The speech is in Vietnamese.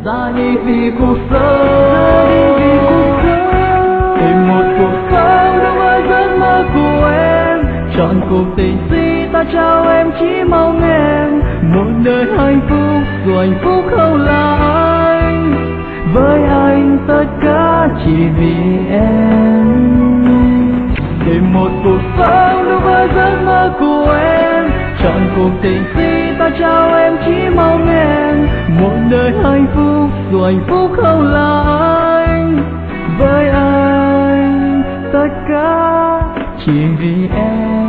ra đi vì cuộc sống, tìm một cuộc sống đúng với giấc mơ của em. Chọn cuộc tình si ta trao em chỉ mong em một đời hạnh phúc, dù hạnh phúc không là anh. Với anh tất cả chỉ vì em. Tìm một cuộc sống đúng với giấc mơ của em. Chọn cuộc tình si ta trao em chỉ mong em một đời hạnh phúc, dù hạnh phúc không là anh. Với anh tất cả chỉ vì em.